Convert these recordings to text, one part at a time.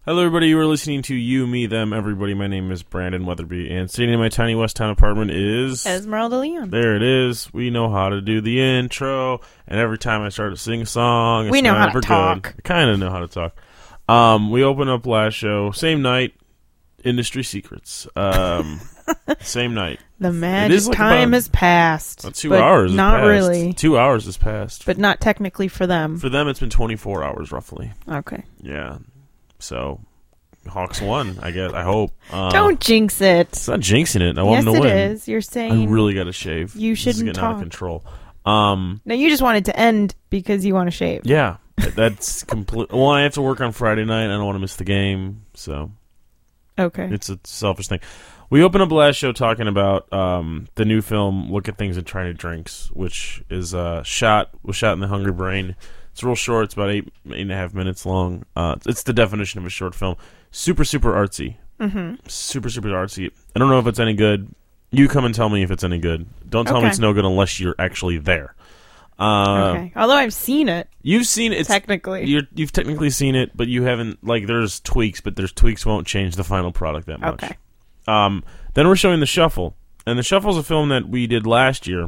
Hello, everybody. You are listening to You, Me, Them, Everybody. My name is Brandon Weatherby, and sitting in my tiny West Town apartment is... Esmeralda Leon. There it is. We know how to do the intro, and every time I start to sing a song, we know how to talk. I kind of know how to talk. We opened up last show, same night, Industry Secrets. Same night. The magic time has passed. 2 hours has not passed. really. 2 hours has passed. But not technically for them. For them, it's been 24 hours, roughly. Okay. Yeah. So, Hawks won, I guess. I hope. Don't jinx it. It's not jinxing it. I want them to win. Yes, it is. You're saying... I really got to shave. You shouldn't This is getting talk. out of control. No, you just want it to end because you want to shave. Yeah. That's complete. Well, I have to work on Friday night. I don't want to miss the game. So, okay. it's a selfish thing. We opened up last show talking about the new film, Look at Things and Try New Drinks, which is was shot in the Hungry Brain. It's real short. It's about 8.5 minutes long. It's the definition of a short film. Super, super artsy. Mm-hmm. Super, super artsy. I don't know if it's any good. You come and tell me if it's any good. Don't tell me it's no good unless you're actually there. Okay. Although I've seen it. You've seen it. Technically. You've technically seen it, but you haven't, there's tweaks, but there's tweaks won't change the final product that much. Okay. Then we're showing The Shuffle. And The Shuffle's a film that we did last year.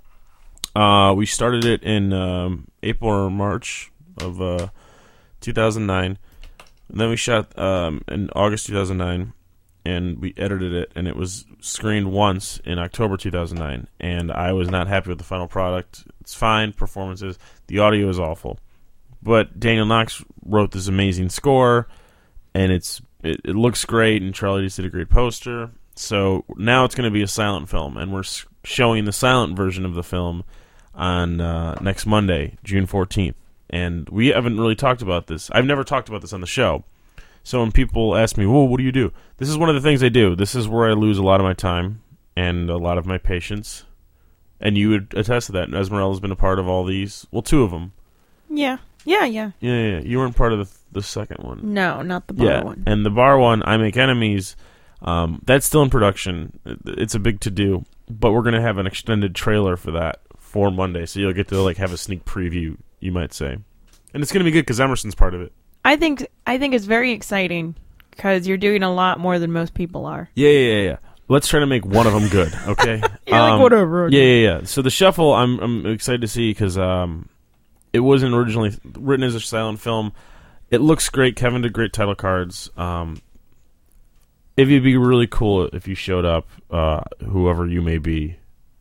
We started it in April or March of 2009. And then we shot in August 2009, and we edited it, and it was screened once in October 2009. And I was not happy with the final product. It's fine, performances. The audio is awful. But Daniel Knox wrote this amazing score, and it looks great, and Charlie just did a great poster. So now it's going to be a silent film, and we're showing the silent version of the film on next Monday, June 14th. And we haven't really talked about this. I've never talked about this on the show. So when people ask me, well, what do you do? This is one of the things I do. This is where I lose a lot of my time and a lot of my patience. And you would attest to that. Esmeralda's been a part of all these. Well, two of them. Yeah. Yeah. You weren't part of the second one. No, not the bar one. And the bar one, I Make Enemies, that's still in production. It's a big to-do. But we're going to have an extended trailer for that for Monday. So you'll get to have a sneak preview, you might say. And it's going to be good because Emerson's part of it. I think it's very exciting because you're doing a lot more than most people are. Yeah. Let's try to make one of them good, okay? You're whatever. Yeah. So The Shuffle, I'm excited to see because it wasn't originally written as a silent film. It looks great. Kevin did great title cards. It'd be really cool if you showed up, whoever you may be,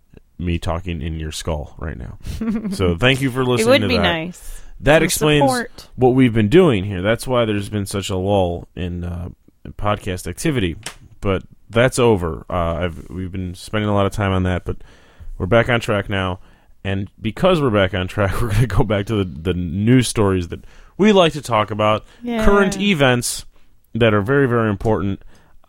me talking in your skull right now. So thank you for listening to that. It would be nice. That explains what we've been doing here. That's why there's been such a lull in podcast activity. But that's over. We've been spending a lot of time on that, but we're back on track now. And because we're back on track, we're going to go back to the news stories that we like to talk about. Yeah. Current events that are very, very important.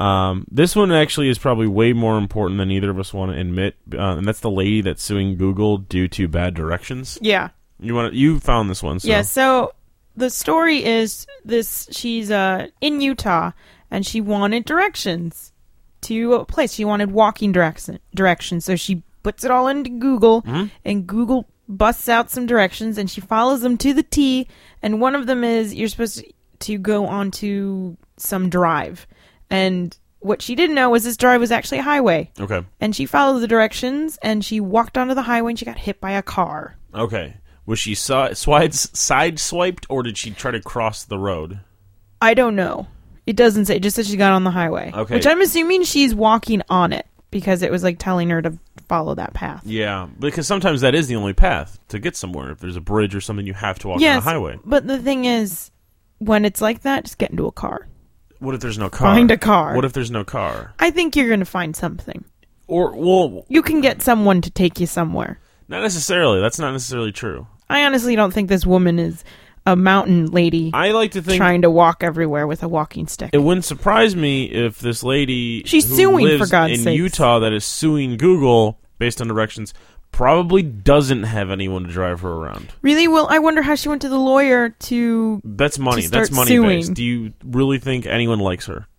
This one actually is probably way more important than either of us want to admit. And that's the lady that's suing Google due to bad directions. Yeah. You found this one. So. Yeah, so the story is this: she's in Utah, and she wanted directions to a place. She wanted walking directions, so she puts it all into Google, and Google busts out some directions, and she follows them to the T, and one of them is you're supposed to go onto some drive, and what she didn't know was this drive was actually a highway. Okay. And she followed the directions, and she walked onto the highway, and she got hit by a car. Okay. Was she sideswiped, or did she try to cross the road? I don't know. It doesn't say. It just says she got on the highway. Okay. Which I'm assuming she's walking on it because it was telling her to follow that path. Yeah, because sometimes that is the only path to get somewhere. If there's a bridge or something, you have to walk on the highway. But the thing is, when it's like that, just get into a car. What if there's no car? Find a car. What if there's no car? I think you're going to find something. Or, you can get someone to take you somewhere. Not necessarily. That's not necessarily true. I honestly don't think this woman is a mountain lady. I like to think trying to walk everywhere with a walking stick. It wouldn't surprise me if this lady she's who suing lives for God's in sakes. Utah that is suing Google based on directions probably doesn't have anyone to drive her around. Really? Well, I wonder how she went to the lawyer to. That's money. To That's money suing. based. Do you really think anyone likes her?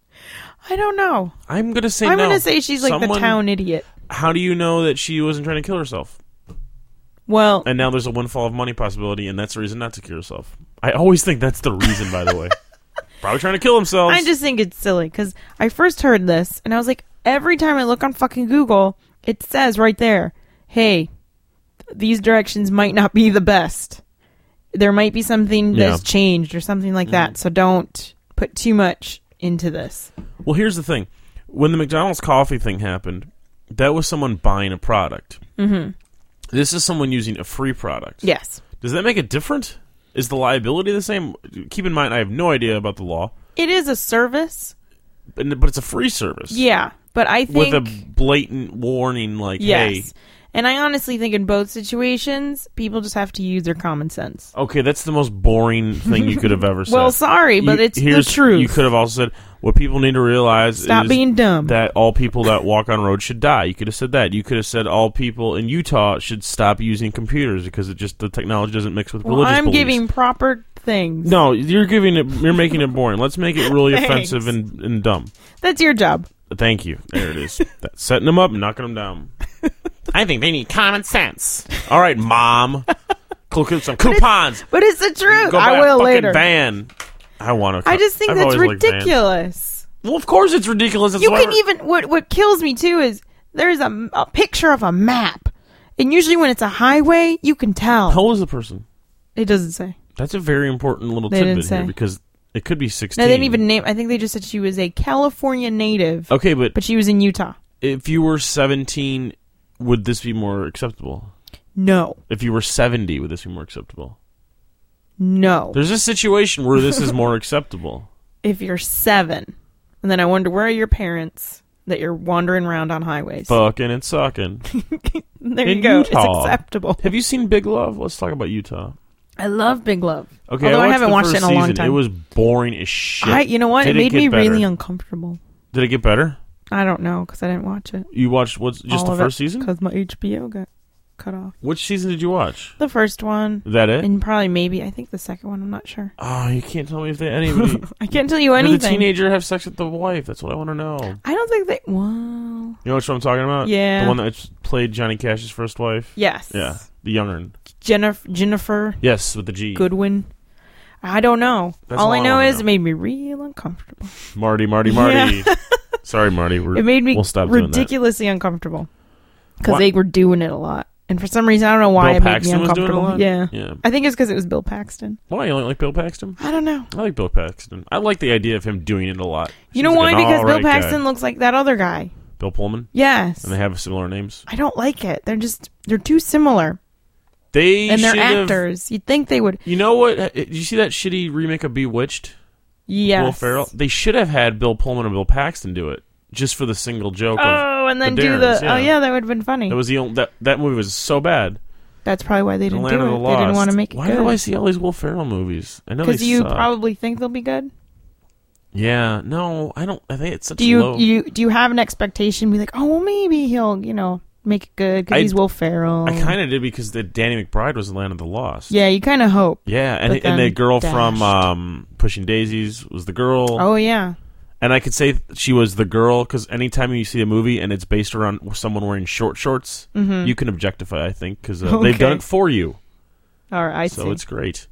I don't know. I'm gonna say I'm no. gonna say she's like the town idiot. How do you know that she wasn't trying to kill herself? Well, and now there's a windfall of money possibility, and that's the reason not to kill yourself. I always think that's the reason, by the way. Probably trying to kill themselves. I just think it's silly because I first heard this and I was like, every time I look on fucking Google, it says right there, hey, these directions might not be the best. There might be something that's changed or something like that. So don't put too much into this. Well, here's the thing. When the McDonald's coffee thing happened, that was someone buying a product. Mm-hmm. This is someone using a free product. Yes. Does that make it different? Is the liability the same? Keep in mind, I have no idea about the law. It is a service. But it's a free service. Yeah, but I think... with a blatant warning like, hey... And I honestly think in both situations, people just have to use their common sense. Okay, that's the most boring thing you could have ever said. Well, sorry, but it's the truth. You could have also said, what people need to realize Stop being dumb. That all people that walk on roads should die. You could have said that. You could have said all people in Utah should stop using computers because the technology doesn't mix with religious beliefs. I'm giving proper things. No, you're making it boring. Let's make it really offensive and dumb. That's your job. Thank you. There it is. That's setting them up and knocking them down. I think they need common sense. All right, Mom. Look at some coupons. But it's the truth. Go buy I will a fucking later. van. I want to. I just think that's ridiculous. Well, of course it's ridiculous. That's you can even... What kills me, too, is there's a picture of a map. And usually when it's a highway, you can tell. How old is the person? It doesn't say. That's a very important little tidbit here because it could be 16. No, they didn't even name... I think they just said she was a California native. Okay, but she was in Utah. If you were 17... would this be more acceptable? No. If you were 70, would this be more acceptable? No. There's a situation where this is more acceptable. If you're 7, and then I wonder, where are your parents that you're wandering around on highways? Fucking and sucking. There you go. Utah. It's acceptable. Have you seen Big Love? Let's talk about Utah. I love Big Love. Okay, although I haven't watched it in a long time. It was boring as shit. You know what? It made me really uncomfortable. Did it get better? I don't know because I didn't watch it. You watched just the first season? Because my HBO got cut off. Which season did you watch? The first one. Is that it? And probably I think the second one. I'm not sure. Oh, you can't tell me if anybody. I can't tell you anything. Did the teenager have sex with the wife? That's what I want to know. I don't think they. Well. You know what I'm talking about? Yeah. The one that played Johnny Cash's first wife. Yes. Yeah. The younger one. Jennifer. Yes, with the G. Goodwin. I don't know. All I know is it made me real uncomfortable. Marty. Yeah. Sorry, Marty. It made me ridiculously uncomfortable because they were doing it a lot, and for some reason I don't know why Bill it made Paxton me uncomfortable. Was doing it a lot? Yeah. I think it's because it was Bill Paxton. Why you don't like Bill Paxton? I don't know. I like Bill Paxton. I like the idea of him doing it a lot. You know why? Because Bill Paxton looks like that other guy, Bill Pullman. Yes, and they have similar names. I don't like it. They're too similar. They're actors. You'd think they would. You know what? Did you see that shitty remake of Bewitched? Yes. Will Ferrell. They should have had Bill Pullman and Bill Paxton do it just for the single joke. And then do the. Yeah. Oh yeah, that would have been funny. That was the only, that movie was so bad. That's probably why they didn't do it. They didn't want to make it good. Why do I see all these Will Ferrell movies? I know because you probably think they'll be good. Yeah. No, I don't. I think it's such. Do you have an expectation? Be like, oh well, maybe he'll make it good because he's Will Ferrell. I kind of did because Danny McBride was the Land of the Lost. Yeah, you kind of hope. Yeah, and the girl from Pushing Daisies was the girl. Oh yeah. And I could say she was the girl because anytime you see a movie and it's based around someone wearing short shorts, you can objectify. I think because they've done it for you. All right, so it's great.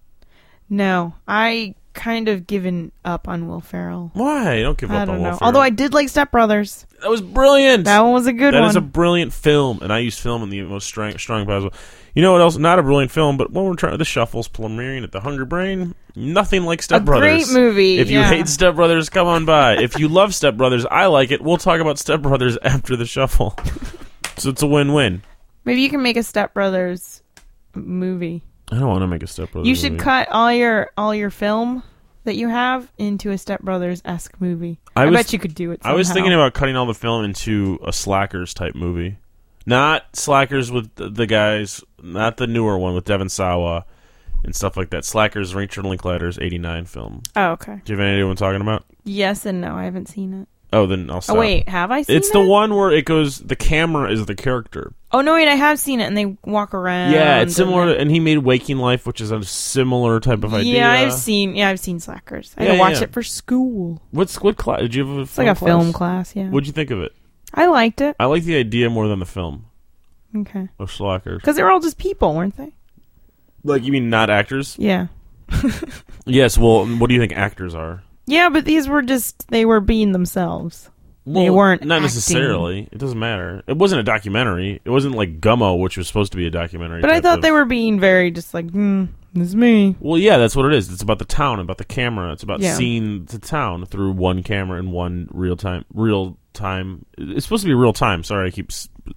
No, I kind of given up on Will Ferrell. Why? Don't give up on Will Ferrell. Although I did like Step Brothers. That was brilliant. That one was a good one. That is a brilliant film, and I use film in the most strong possible. You know what else? Not a brilliant film, but when we're trying, The Shuffle's premiering at the Hungry Brain. Nothing like Step Brothers. Great movie. If you hate Step Brothers, come on by. If you love Step Brothers, I like it. We'll talk about Step Brothers after The Shuffle. So it's a win-win. Maybe you can make a Step Brothers movie. I don't want to make a Step Brothers movie. You should cut all your film that you have into a Step Brothers-esque movie. I bet you could do it somehow. I was thinking about cutting all the film into a Slackers type movie. Not Slackers with the guys, not the newer one with Devon Sawa and stuff like that. Slackers, Rachel Linklater's 89 film. Oh, okay. Do you have any idea what I'm talking about? Yes and no. I haven't seen it. Oh, then I'll stop. Oh, wait. Have I seen it? It's the one where it goes, the camera is the character. Oh, no, wait. I have seen it, and they walk around. Yeah, it's similar, and he made Waking Life, which is a similar type of idea. Yeah, I've seen Slackers. I had to watch it for school. What class? Did you have It's like a film class, yeah. What'd you think of it? I liked it. I like the idea more than the film. Okay. Of Slackers. Because they were all just people, weren't they? Like, you mean not actors? Yeah. Yes, well, what do you think actors are? Yeah, but these were they were being themselves. They Well, weren't not acting. necessarily. It doesn't matter. It wasn't a documentary. It wasn't like Gummo, which was supposed to be a documentary. But I type thought of- they were being very just like, this is me. Well, yeah, that's what it is. It's about the town, about the camera. It's about Yeah. seeing the town through one camera in one real time. It's supposed to be real time. Sorry, I keep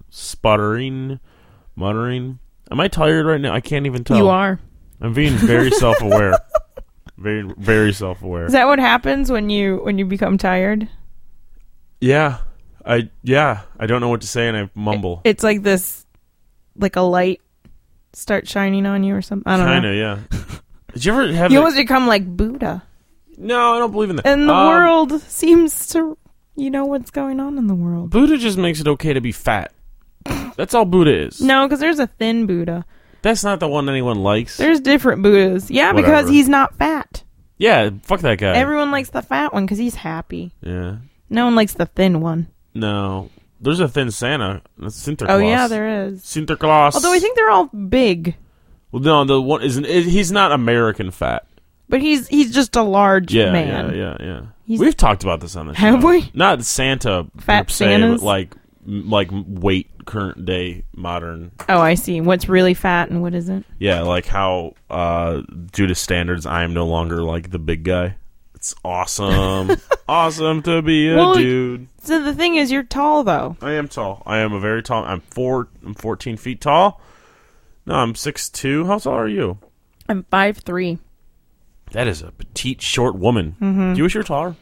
muttering. Am I tired right now? I can't even tell. You are. I'm being very self-aware. Very, very self-aware. Is that what happens when you become tired? Yeah. I don't know what to say and I mumble. It's like this, like a light starts shining on you or something. I don't know. Kinda, yeah. Did you ever have You almost become like Buddha. No, I don't believe in that. And the world seems to, what's going on in the world. Buddha just makes it okay to be fat. That's all Buddha is. No, because there's a thin Buddha. That's not the one anyone likes. There's different Buddhas. Yeah, because Whatever. he's not fat. Yeah, fuck that guy. Everyone likes the fat one because he's happy. Yeah. No one likes the thin one. No. There's a thin Santa. That's Sinterklaas. Oh, yeah, there is. Sinterklaas. Although I think they're all big. Well, no, the one isn't. He's not American fat. But he's just a large Yeah, man. yeah. He's- We've talked about this on the show. Have we? Not Santa Fat per se, Santas? but like weight current day modern. Oh, I see. What's really fat and what isn't? Yeah, like how due to standards, I am no longer like the big guy. It's awesome. Awesome to be a Well, dude. So the thing is, you're tall, though. I am tall. I am a very tall. I'm 14 feet tall. No, I'm 6'2". How tall are you? I'm 5'3". That is a petite, short woman. Mm-hmm. Do you wish you were taller?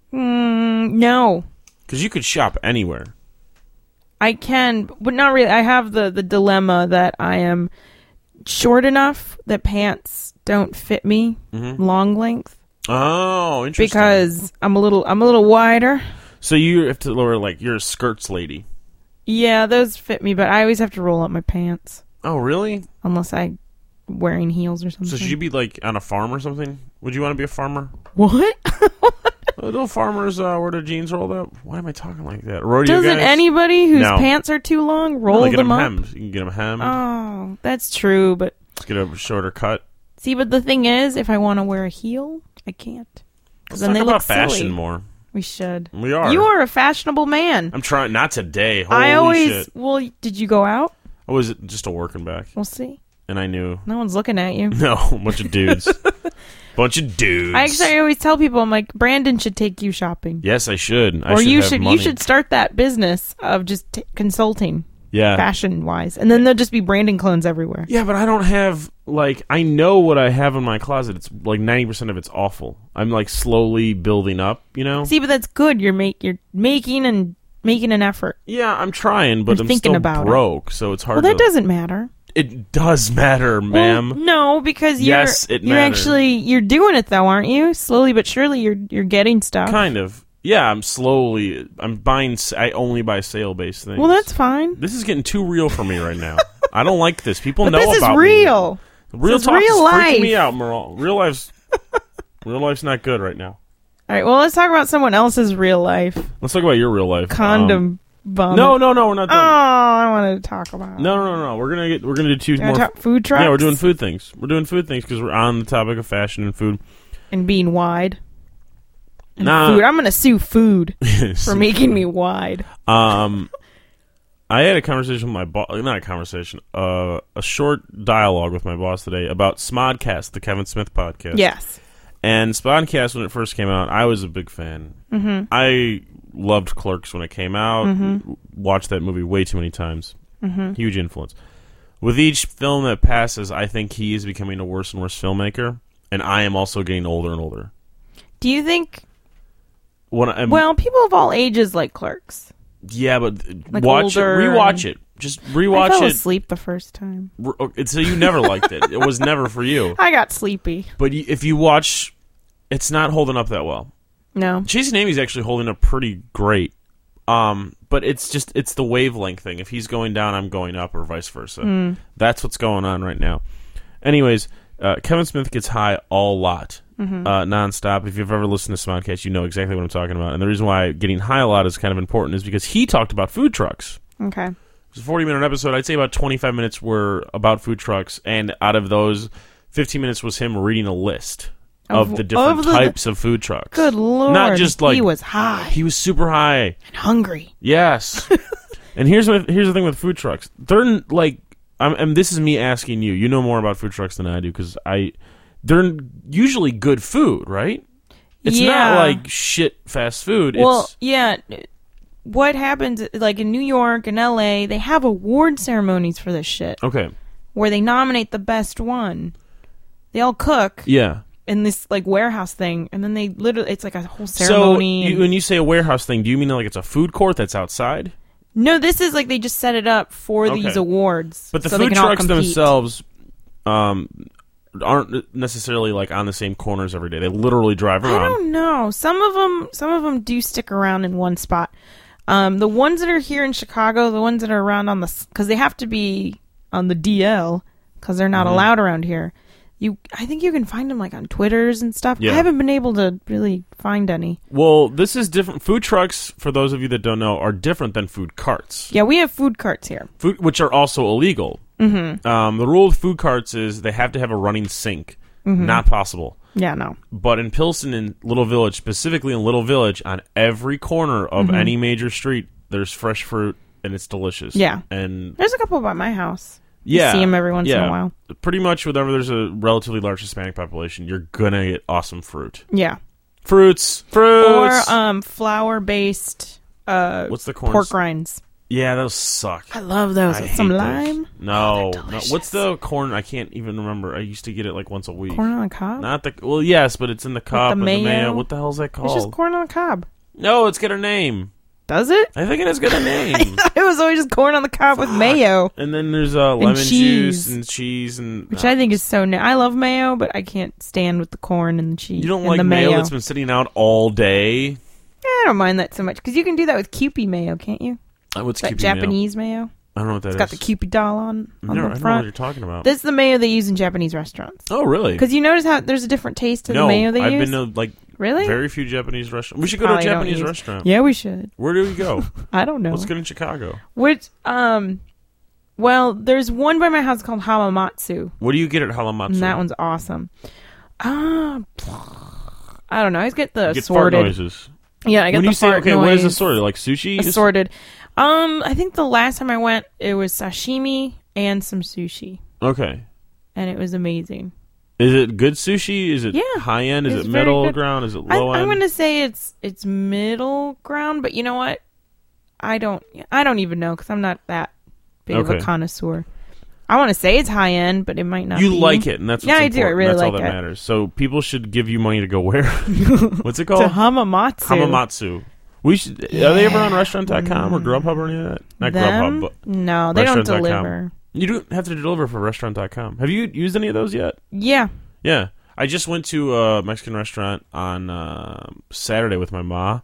No. Because you could shop anywhere. I can, but not really. I have the dilemma that I am short enough that pants don't fit me long length Oh, interesting. because I'm a little wider. So you have to lower, like, you're a skirts lady. Yeah, those fit me, but I always have to roll up my pants Oh, really? unless I'm wearing heels or something. So should you be, like, on a farm or something? Would you want to be a farmer? What? No farmers wear their jeans rolled up. Why am I talking like that? Rodeo Doesn't guys? anybody whose No. pants are too long No, roll they get them up? hemmed. You can get them hemmed. Oh, that's true, but Just get a shorter cut. see, but the thing is, if I want to wear a heel, I can't. Let's Then talk they about look fashion silly. more. We should. We are. You are a fashionable man. I'm trying. Not today. Holy I always. shit. Well, did you go out? I was just a working back. We'll see. And I knew. No one's looking at you. No, a bunch of dudes. Bunch of dudes. I always tell people, I'm like, Brandon should take you shopping, Yes, I should. I or should you have should money. you should start that business of just consulting Yeah. fashion wise, and then there'll just be Brandon clones everywhere. Yeah, but I don't have, like, I know what I have in my closet. It's like 90% of it's awful. I'm like slowly building up, you know? See, but that's good. You're making an effort. Yeah, I'm trying, but You're I'm thinking still about it. broke, so it's hard Well, that to... doesn't matter. It does matter, ma'am. Well, no, because you're Yes, it you're matters. actually you're doing it though, aren't you? Slowly but surely, you're getting stuff. Kind of. Yeah, I'm buying... I only buy sale-based things. Well, that's fine. This is getting too real for me right now. I don't like this. People But know this is about real. me. Real This is talk real is life. freaking me out, Merle. Real life's not good right now. All right. Well, let's talk about someone else's real life. Let's talk about your real life. Condom bum. No, we're not Oh, done. I wanted to talk about. No. We're gonna do two Can I more. talk food trucks? Yeah, we're doing food things. We're doing food things because we're on the topic of fashion and food. and being wide. And Nah. food. I'm gonna sue food for making me wide. I had a conversation with my boss. Not a conversation. A short dialogue with my boss today about Smodcast, the Kevin Smith podcast. Yes. And Smodcast, when it first came out, I was a big fan. Mm-hmm. I loved Clerks when it came out. Mm-hmm. Watched that movie way too many times. Mm-hmm. Huge influence. With each film that passes, I think he is becoming a worse and worse filmmaker, and I am also getting older and older. Do you think? Well, Well, people of all ages like Clerks. yeah, but Like watch it, older rewatch and- it. Just I rewatch fell it. asleep the first time. So you never liked it. It was never for you. I got sleepy. But if you watch, it's not holding up that well. No. Chasing Amy's actually holding up pretty great. But it's the wavelength thing. If he's going down, I'm going up, or vice versa. That's what's going on right now. Anyways, Kevin Smith gets high a lot, nonstop. If you've ever listened to Smodcast, you know exactly what I'm talking about. And the reason why getting high a lot is kind of important is because he talked about food trucks. Okay. It was a 40-minute episode. I'd say about 25 minutes were about food trucks, and out of those, 15 minutes was him reading a list of the different of the- types of food trucks. Good Lord. Not just like... He was high He was super high. and hungry. Yes. And here's the thing with food trucks. They're like... and this is me asking you. You know more about food trucks than I do because they're usually good food, right? It's not like shit fast food. Well, It's, yeah. What happens, like in New York and LA, they have award ceremonies for this shit okay. where they nominate the best one. They all cook Yeah. in this like warehouse thing, and then they literally, it's like a whole ceremony. So when you say a warehouse thing, do you mean like it's a food court that's outside? No, this is like they just set it up for these Okay. awards. But the so they food can all trucks compete. themselves aren't necessarily like on the same corners every day. They literally drive I around. don't know. Some of them do stick around in one spot. The ones that are here in Chicago, the ones that are around on the, because they have to be on the DL because they're not allowed around here. I think you can find them like on Twitters and stuff. Yeah. I haven't been able to really find any. Well, this is different. Food trucks, for those of you that don't know, are different than food carts. Yeah, we have food carts here. Which are also illegal. Mm-hmm. The rule with food carts is they have to have a running sink. Mm-hmm. Not possible. Yeah, no. But in Pilsen and Little Village, specifically in Little Village, on every corner of any major street, there's fresh fruit, and it's delicious. Yeah. And There's a couple by my house. yeah, You see them every once in a while. Pretty much whenever there's a relatively large Hispanic population, you're gonna get awesome fruit. Yeah. Fruits. Or flour-based What's the corn? pork rinds. Yeah, those suck. I love those. I With some hate those. lime. No, they're no. delicious. What's the corn? I can't even remember. I used to get it like once a week. Corn on the cob? Not the well, yes, but it's in the cup the and mayo? the mayo. What the hell's that It's called? just corn on the cob. No, it's got a name. Does it? I think it has got a name. It was always just corn on the cob with mayo, And then there's lemon cheese. juice and cheese and which I think is so. I love mayo, but I can't stand with the corn and the cheese. you don't and like the mayo that's been sitting out all day. I don't mind that so much because you can do that with Kewpie mayo, can't you? What's That Kewpie Japanese mayo. I don't know what that It's is. got the Kewpie doll on I don't know the what front. you're talking about. This is the mayo they use in Japanese restaurants. Oh, really? Because you notice how there's a different taste to No, the mayo they I've use. been to like Really? very few Japanese restaurants. We should go to a Probably don't Japanese use- restaurant. Yeah, we should. Where do we go? I don't know. Let's go to Chicago. Which well, there's one by my house called Hamamatsu. What do you get at Halamatsu? And that one's awesome. I don't know. I get the You get fart assorted. noises. Yeah, I get When the you say fart okay, noise. what is assorted? Like sushi? Assorted. I think the last time I went, it was sashimi and some sushi, Okay. and it was amazing. Is it good sushi? Is it Yeah, high end? Is it's it very middle good. ground? Is it low I'm end? going to say it's middle ground, but you know what? I don't even know because I'm not that big of Okay. a connoisseur. I want to say it's high end, but it might not. You be. like it, and that's what's Yeah, I do. I important. really That's all like that it. matters. So people should give you money to go where? What's it To called? Hamamatsu. Hamamatsu. We should. Are they ever on Restaurant.com or Grubhub or any of that? Not Them? Grubhub, but No, they don't Restaurant.com. deliver. you don't have to deliver for Restaurant.com. Have you used any of those yet? Yeah. Yeah, I just went to a Mexican restaurant on Saturday with my ma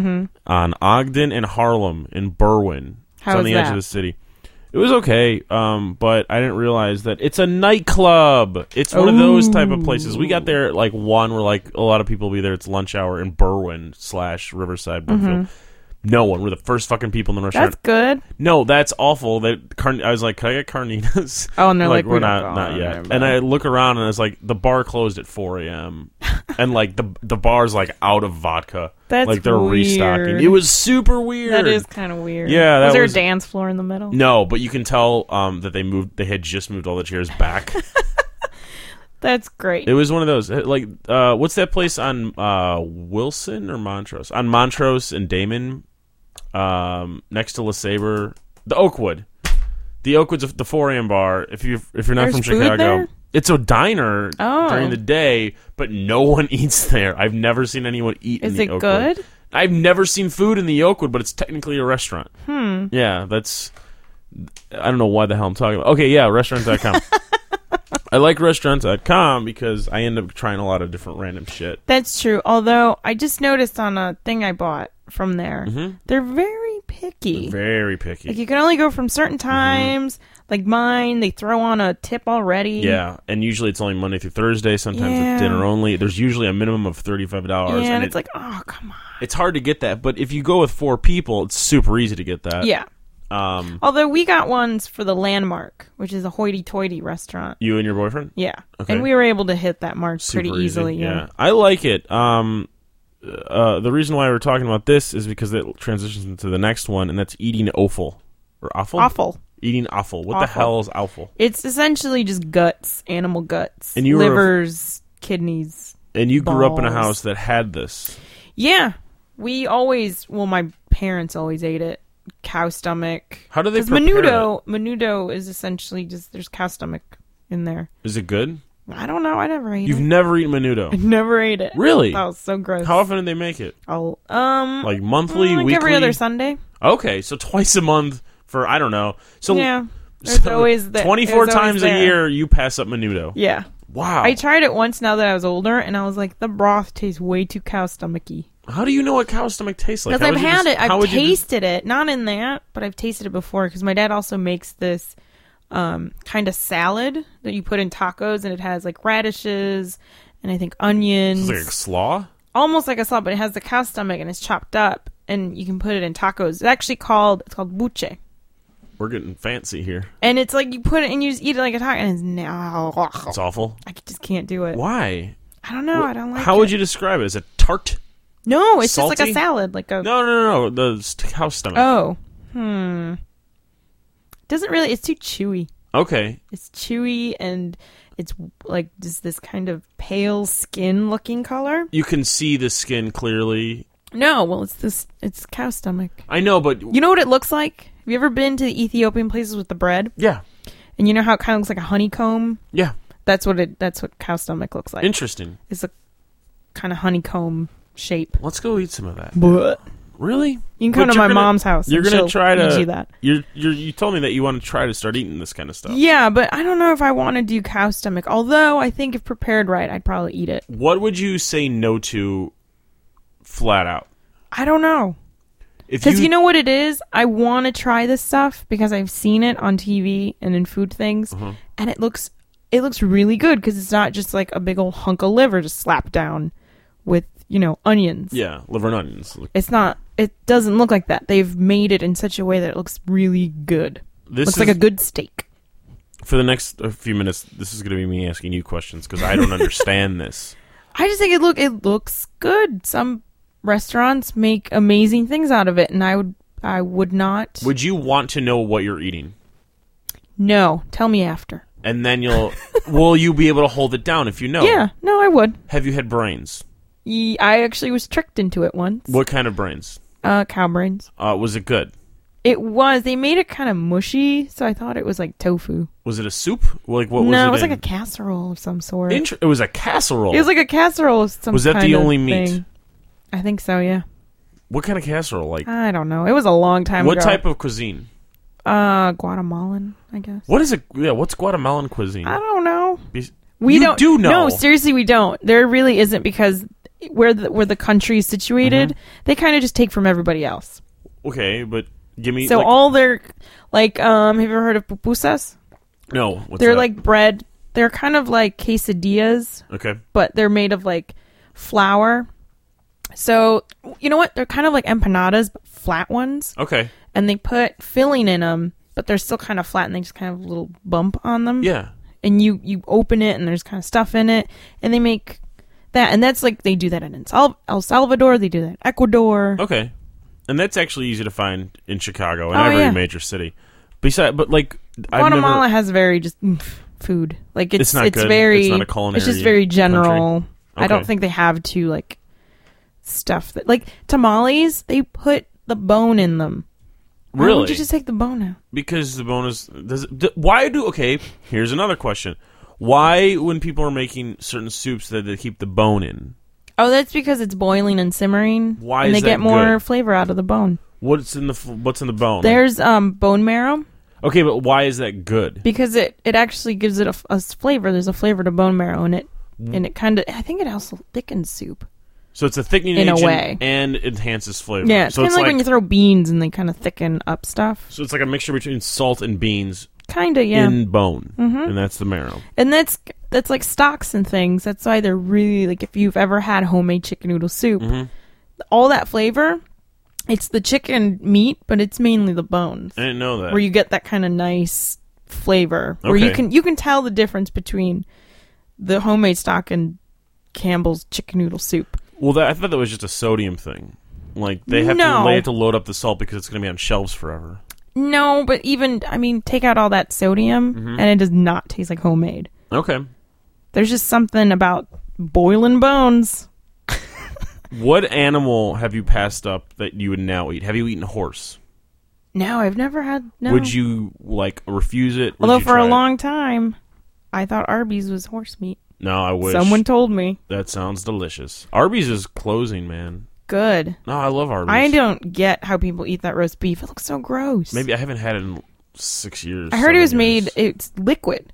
on Ogden and Harlem in Berwyn. How it's on was the edge that? of the city. It was okay, but I didn't realize that it's a nightclub. It's one of those type of places. We got there at like 1, where like a lot of people will be there. It's lunch hour in Berwyn / Riverside, Brookfield. No one. We're the first fucking people in the restaurant. That's good. No, that's awful. I was like, "Can I get carnitas?" Oh, and they're like, "We're "We not, don't not go yet." there, And I look around, and it's like the bar closed at 4 a.m. and like the bar's like out of vodka. That's like they're restocking. weird. It was super weird. That is kind of weird. Yeah, that was there was- a dance floor in the middle? No, but you can tell that they had just moved all the chairs back. That's great. It was one of those. Like, what's that place on Wilson or Montrose? On Montrose and Damon, next to LeSabre, the Oakwood. The Oakwood's the 4 a.m. bar. If you're not There's from food Chicago, there? it's a diner Oh. during the day, but no one eats there. I've never seen anyone eat in Is the it Oakwood. good? I've never seen food in the Oakwood, but it's technically a restaurant. Yeah, that's... I don't know why the hell I'm talking about. Okay, yeah, restaurant.com. I like restaurant.com because I end up trying a lot of different random shit. That's true. Although I just noticed on a thing I bought from there, they're very picky. Very picky. Like you can only go from certain times. Like mine, they throw on a tip already. Yeah, and usually it's only Monday through Thursday. Sometimes Yeah. it's dinner only. There's usually a minimum of $35. Yeah, and and it's like, oh, come on. it's hard to get that. But if you go with 4 people, it's super easy to get that. Yeah. Although we got ones for the Landmark, which is a hoity-toity restaurant. You and your boyfriend? Yeah. Okay. And we were able to hit that mark Super pretty easily. easy. Yeah. I like it. The reason why we're talking about this is because it transitions into the next one, and that's eating offal. Or offal? Awful. Eating offal. What the Offal. hell is offal? It's essentially just guts, animal guts, And you were- livers, kidneys. And you grew up in a Balls. house that had this. Yeah. My parents always ate it. Cow stomach. How do they Because prepare menudo is essentially just, there's cow stomach in there. it? Is it good? I don't know. I never ate You've it. never eaten menudo. I never ate it. Really? That was so gross. How often do they make it? Like Monthly, weekly? every other Sunday. Okay, so twice a month for, I don't know. So, Yeah. There's always 24 there's always times a there. year you pass up menudo. Yeah. Wow. I tried it once now that I was older, and I was like, the broth tastes way too cow stomachy. How do you know what cow stomach tastes like? Because How I've would you had just- it. how I've would you just- tasted it. Not in that, but I've tasted it before. Because my dad also makes this kind of salad that you put in tacos, and it has like radishes and I think onions. It's like a slaw? Almost like a salad, but it has the cow stomach and it's chopped up, and you can put it in tacos. It's actually called buche. We're getting fancy here. And it's like you put it and you just eat it like a taco, and it's It's awful. I just can't do it. Why? I don't know. I don't like it. How would you describe it? Is it tart? No, it's just like Salty? a salad. Like a... No. The cow stomach. Oh. Doesn't really... It's too chewy. Okay. It's chewy, and it's like just this kind of pale skin looking color. You can see the skin clearly. No, well, it's cow stomach. I know, but... You know what it looks like? Have you ever been to the Ethiopian places with the bread? Yeah. And you know how it kind of looks like a honeycomb? Yeah. That's what cow stomach looks like. Interesting. It's a kind of honeycomb shape. Let's go eat some of that. But Really? you can come But to my you're gonna- mom's house. You're and gonna she'll try to feed you that. You told me that you want to try to start eating this kind of stuff. Yeah, but I don't know if I want to do cow stomach. Although I think if prepared right, I'd probably eat it. What would you say no to flat out? I don't know. Because you know what it is? I want to try this stuff because I've seen it on TV and in food things, and it looks really good because it's not just like a big old hunk of liver just slapped down with, onions. Yeah, liver and onions. It's not. It doesn't look like that. They've made it in such a way that it looks really good. This Looks is, like a good steak. for the next few minutes, this is going to be me asking you questions because I don't understand this. I just think it looks good. Some restaurants make amazing things out of it, and I would not. Would you want to know what you're eating? No, tell me after. And then will you be able to hold it down if you know? Yeah, no, I would. Have you had brains? I actually was tricked into it once. What kind of brains? Cow brains. Was it good? It was. They made it kind of mushy, so I thought it was like tofu. Was it a soup? Like what was it? No, it was in? like a casserole of some sort. It was a casserole. It was like a casserole of some Was that kind the of only meat? thing. I think so, yeah. What kind of casserole? Like I don't know. It was a long time what ago. type of cuisine? Guatemalan, I guess. What is it? Yeah, what's Guatemalan cuisine? I don't know. We don't do know. No, seriously, we don't. There really isn't, because where the country is situated, they kind of just take from everybody else. Okay, but give me. So like, all their have you ever heard of pupusas? no. What's They're that? like bread. They're kind of like quesadillas, Okay. but they're made of like flour. So you know what? They're kind of like empanadas, but flat ones. Okay. And they put filling in them, but they're still kind of flat, and they just kind of have a little bump on them. Yeah. And you open it, and there's kind of stuff in it, and they make that, and that's like they do that in El Salvador. They do that in Ecuador. Okay. And that's actually easy to find in Chicago and Oh, every yeah. major city. But like Guatemala has very just food. Like It's not good. very. It's not a culinary It's just very general. country. I don't Okay. think they have to like stuff that like tamales. They put the bone in them. Why Really? would you just take the bone out? Because the bone is. Why do. Okay, here's another question. Why, when people are making certain soups, that they keep the bone in? Oh, that's because it's boiling and simmering. Why and is they get that more good? flavor out of the bone. What's in the bone? There's bone marrow. Okay, but why is that good? Because it actually gives it a flavor. There's a flavor to bone marrow in it. And it kind of, I think it also thickens soup. So it's a thickening In a agent way. and enhances flavor. Yeah, it's so kind of like when you throw beans and they kind of thicken up stuff. So it's like a mixture between salt and beans Kind of, yeah. in bone, and that's the marrow. And that's like stocks and things. That's why they're really, like, if you've ever had homemade chicken noodle soup, all that flavor It's the chicken meat, but it's mainly the bones. I didn't know that. Where you get that kind of nice flavor. Where you can tell the difference between the homemade stock and Campbell's chicken noodle soup. Well, I thought that was just a sodium thing. Like, they have to load up the salt because it's going to be on shelves forever. No, but take out all that sodium, and it does not taste like homemade. Okay. There's just something about boiling bones. What animal have you passed up that you would now eat? Have you eaten horse? No, I've never had. No. Would you refuse it? Although for a long time, I thought Arby's was horse meat. No, I wish. Someone told me. That sounds delicious. Arby's is closing, man. Good. No, I love Arby's. I don't get how people eat that roast beef. It looks so gross. Maybe I haven't had it in 6 years. I heard it was made. It's liquid,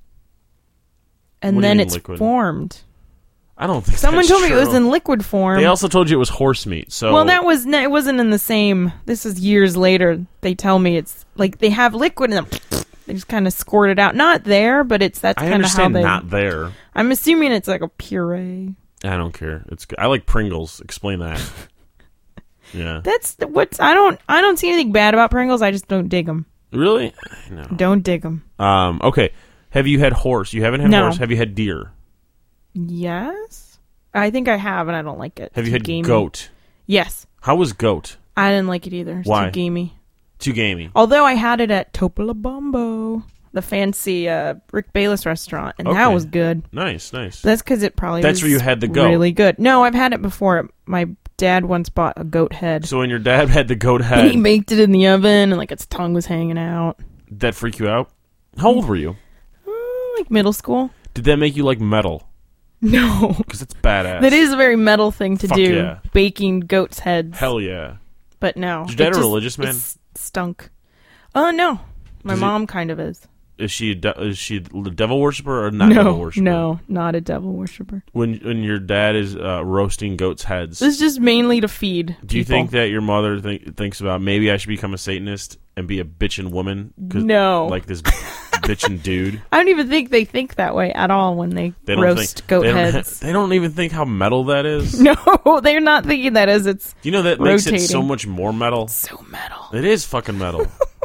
and then it's formed. I don't think someone told me true. it was in liquid form. They also told you it was horse meat. So it wasn't in the same. This is years later. They tell me it's like they have liquid and they just kind of squirt it out. Not there, but that's kind of how they. Not there. I'm assuming it's like a puree. I don't care. It's good. I like Pringles. Explain that. Yeah. That's I don't see anything bad about Pringles. I just don't dig them. Really? No. Don't dig them. Okay. Have you had horse? You haven't had horse. Have you had deer? Yes, I think I have, and I don't like it. Have you had goat? Yes. How was goat? I didn't like it either. It's Why? Too gamey. Too gamey. Although I had it at Topolobambo, the fancy Rick Bayless restaurant, and that was good. Nice. That's because it probably That's where you had the goat. Really good. No, I've had it before. My dad once bought a goat head. So when your dad had the goat head, and he baked it in the oven, and its tongue was hanging out. Did that freak you out? How old were you? Like middle school. Did that make you like metal? No. Because it's badass. That is a very metal thing to do. Yeah. Baking goats' heads. Hell yeah. But no. Is your dad a religious man? It stunk. No. My mom kind of is. Is she a devil worshiper or not devil worshiper? No, not a devil worshiper. When your dad is roasting goats' heads. It's just mainly to feed Do you think that your mother thinks about maybe I should become a Satanist and be a bitchin' woman? No. Like this bitchin' dude? I don't even think they think that way at all when they roast goat heads. They don't even think how metal that is? No, they're not thinking that as it's You know that rotating. makes it so much more metal? It's so metal. It is fucking metal.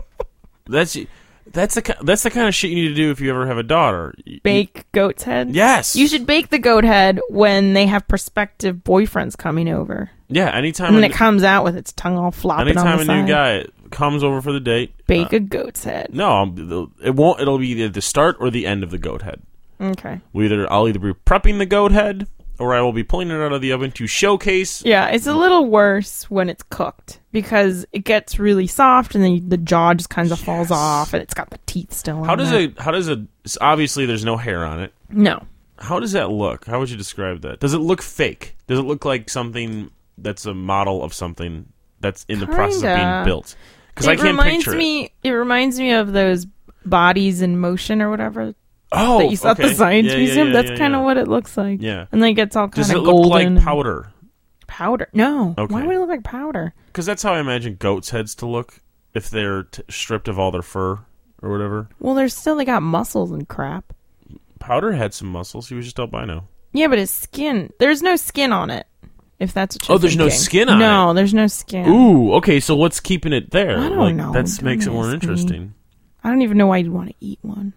That's the kind of shit you need to do if you ever have a daughter. Bake goat's head? Yes. You should bake the goat head when they have prospective boyfriends coming over. Yeah, anytime. And then it comes out with its tongue all flopping on the side. Anytime a new guy comes over for the date. Bake a goat's head. No, it won't. It'll be either the start or the end of the goat head. Okay. I'll either be prepping the goat head or I will be pulling it out of the oven to showcase. Yeah, it's a little worse when it's cooked because it gets really soft and then the jaw just kind of falls off and it's got the teeth still on it. How does it obviously there's no hair on it. No. How does that look? How would you describe that? Does it look fake? Does it look like something that's a model of something that's in the process of being built? Because I can't picture it. It reminds me of those Bodies in Motion or whatever. Oh, that you saw at the Science Museum. That's kind of what it looks like. Yeah. And then it gets all kind of golden. Does it look like powder? Powder? No. Okay. Why would it look like powder? Because that's how I imagine goats' heads to look if they're stripped of all their fur or whatever. Well, they got muscles and crap. Powder had some muscles. He was just albino. Yeah, but his skin. There's no skin on it. If that's what you're there's thinking. No skin on it? No, there's no skin. Ooh, okay, so what's keeping it there? I don't know. That makes it more interesting. I don't even know why you'd want to eat one.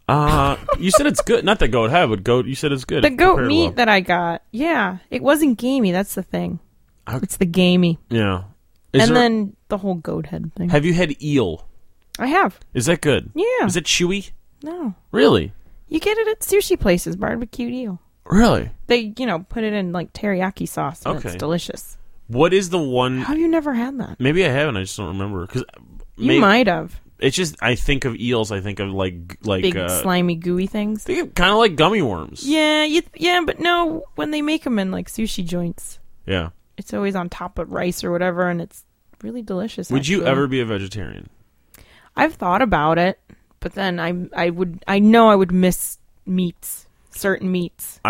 You said it's good. Not the goat head, but goat. You said it's good. The goat meat that I got, yeah, it wasn't gamey. That's the thing. It's the gamey. Yeah. Then the whole goat head thing. Have you had eel? I have. Is that good? Yeah. Is it chewy? No. Really? You get it at sushi places, barbecued eel. Really? They, put it in like teriyaki sauce. And It's delicious. What is the one? How have you never had that? Maybe I haven't. I just don't remember. You might have. It's just I think of eels. I think of like big slimy gooey things. They kind of like gummy worms. Yeah, but no. When they make them in like sushi joints, yeah, it's always on top of rice or whatever, and it's really delicious. Would you ever be a vegetarian? I've thought about it, but then I know I would miss meats, certain meats.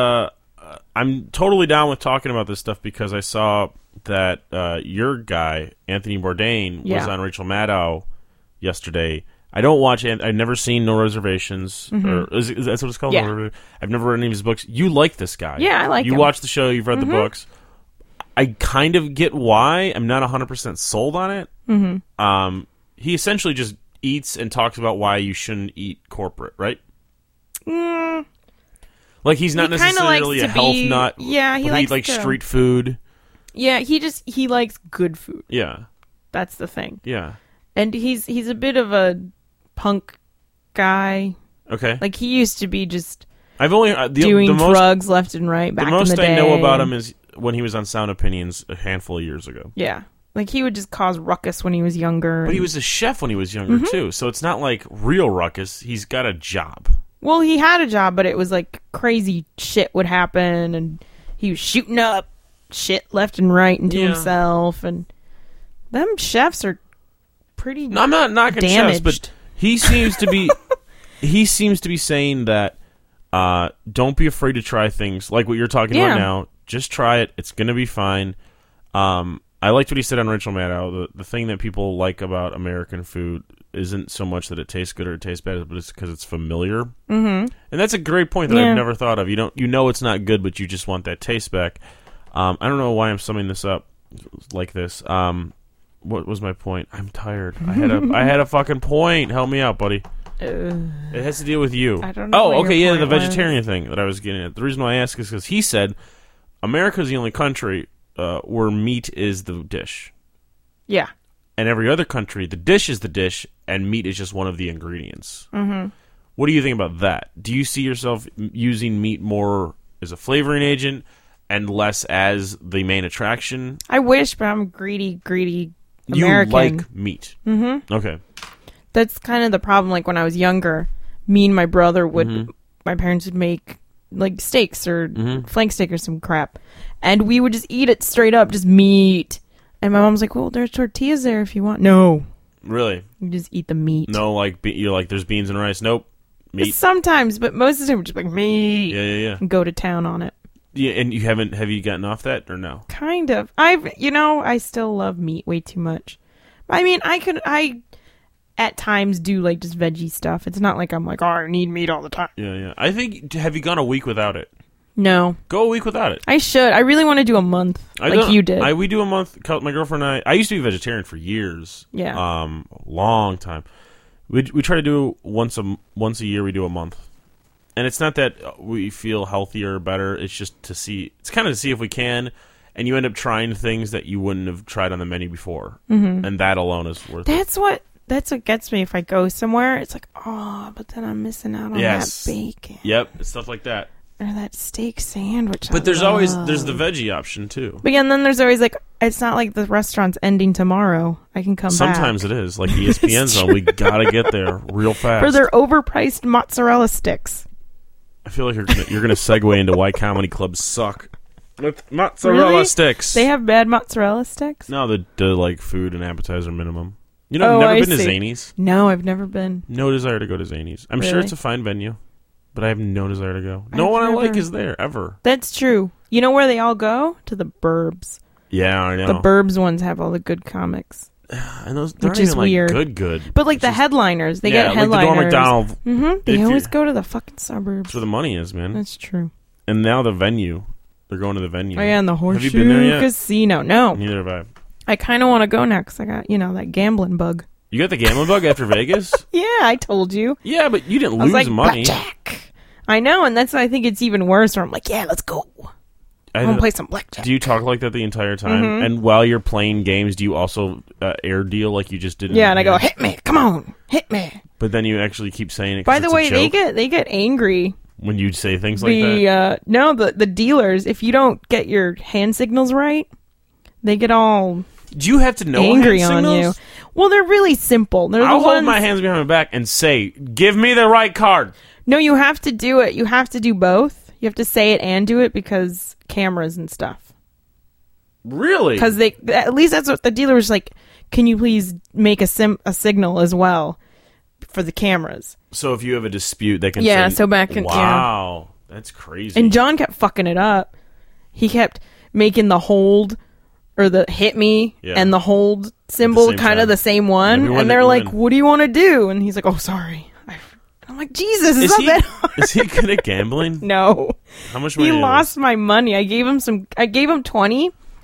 I'm totally down with talking about this stuff because I saw that your guy Anthony Bourdain was on Rachel Maddow yesterday. I don't watch it. I've never seen No Reservations. Or is that what it's called? Yeah. I've never read any of his books. You like this guy. Yeah, I like him. You watch the show. You've read the books. I kind of get why. I'm not 100% sold on it. Mm-hmm. He essentially just eats and talks about why you shouldn't eat corporate, right? Like he's not necessarily a health nut. Yeah, he likes street food. Yeah, he likes good food. Yeah, that's the thing. Yeah, and he's a bit of a punk guy. Okay, like he used to be just. I've only doing drugs left and right. Back the most in the day. I know about him is when he was on Sound Opinions a handful of years ago. Yeah, like he would just cause ruckus when he was younger. But he was a chef when he was younger too, so it's not like real ruckus. He's got a job. Well, he had a job, but it was like crazy shit would happen, and he was shooting up shit left and right into himself, and them chefs are pretty. No, I'm not knocking chefs, but he seems to be. He seems to be saying that. Don't be afraid to try things like what you're talking about now. Just try it. It's going to be fine. I liked what he said on Rachel Maddow. The thing that people like about American food isn't so much that it tastes good or it tastes bad, but it's because it's familiar. Mm-hmm. And that's a great point that I've never thought of. You know it's not good, but you just want that taste back. I don't know why I'm summing this up like this. What was my point? I'm tired. I had a fucking point. Help me out, buddy. It has to deal with you. I don't know. Oh, okay, yeah, the vegetarian thing that I was getting at. The reason why I ask is because he said America's the only country where meat is the dish. Yeah. And every other country, the dish is the dish, and meat is just one of the ingredients. Mm-hmm. What do you think about that? Do you see yourself using meat more as a flavoring agent and less as the main attraction? I wish, but I'm greedy American. You like meat. Mm-hmm. Okay. That's kind of the problem. Like when I was younger, me and my brother would, my parents would make like steaks or flank steak or some crap, and we would just eat it straight up, just meat. And my mom's like, "Well, there's tortillas there if you want." No, really, you just eat the meat. No, like you're like, there's beans and rice. Nope, meat. Sometimes, but most of the time we're just like meat. Yeah. And go to town on it. Yeah, and have you gotten off that or no? Kind of. I still love meat way too much. I mean, I at times do like just veggie stuff. It's not like I'm like, oh, I need meat all the time. Yeah. I think, have you gone a week without it? No. Go a week without it. I should. I really want to do a month like you did. We do a month. My girlfriend and I used to be vegetarian for years. Yeah. Long time. We try to do once a year we do a month. And it's not that we feel healthier or better. It's just to see. It's kind of to see if we can. And you end up trying things that you wouldn't have tried on the menu before. Mm-hmm. And that alone is worth it. That's what gets me if I go somewhere. It's like, oh, but then I'm missing out on that bacon. Yep, it's stuff like that. Or that steak sandwich. But there's the veggie option too. But yeah, and then there's always like, it's not like the restaurant's ending tomorrow. I can come back. Sometimes it is. Like ESPN's on. We gotta get there real fast. For their overpriced mozzarella sticks. I feel like you're gonna segue into why comedy clubs suck. With mozzarella sticks. They have bad mozzarella sticks? No, the like food and appetizer minimum. You know, I've never been to Zanies. No, I've never been. No desire to go to Zanies. I'm sure it's a fine venue, but I have no desire to go. No one I like is there, ever. That's true. You know where they all go? To the Burbs. Yeah, I know. The Burbs ones have all the good comics. And those, they're not even like good. But like the headliners. They get headliners. Like the Norm Macdonald. Mm-hmm. They always go to the fucking suburbs. That's where the money is, man. That's true. And now the venue. They're going to the venue. Oh, yeah, and the Horseshoe Have you been there yet? Casino. No. Neither have I. I kind of want to go now because I got, that gambling bug. You got the gambling bug after Vegas? Yeah, I told you. Yeah, but you didn't lose money. Blackjack. I know, and that's why I think it's even worse. Where I'm like, yeah, let's go. I'm going to play some blackjack. Do you talk like that the entire time? Mm-hmm. And while you're playing games, do you also air deal like you just did? Yeah, and I go, hit me. Come on. Hit me. But then you actually keep saying it. By the way, they get angry. When you say things like that? No, the dealers, if you don't get your hand signals right, they get all... Do you have to know angry hand on you? Well, they're really simple. I'll hold my hands behind my back and say, give me the right card. No, you have to do it. You have to do both. You have to say it and do it because cameras and stuff. Really? Because at least that's what the dealer was like, can you please make a signal as well for the cameras? So if you have a dispute, they can say... so back in... Wow, that's crazy. And John kept fucking it up. He kept making the hold... or the hit me and the hold symbol kind of the same one. And they're like, what do you want to do? And he's like, oh, sorry. I'm like, Jesus, it's not that hard. Is he good at gambling? No. How much money? He lost my money. I gave him 20